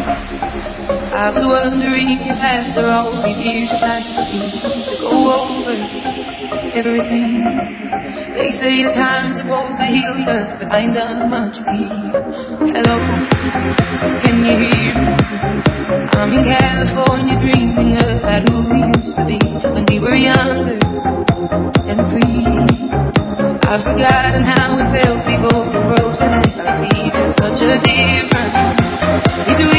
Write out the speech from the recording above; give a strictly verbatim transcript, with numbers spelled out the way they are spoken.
I was wondering if after all these years you'd like to be to go over everything. They say the time's supposed to heal you, but I ain't done much of me. Hello, can you hear me? I'm in California dreaming about who we used to be when we were younger and free. I've forgotten how it felt before the world was at our feet. There's such a difference between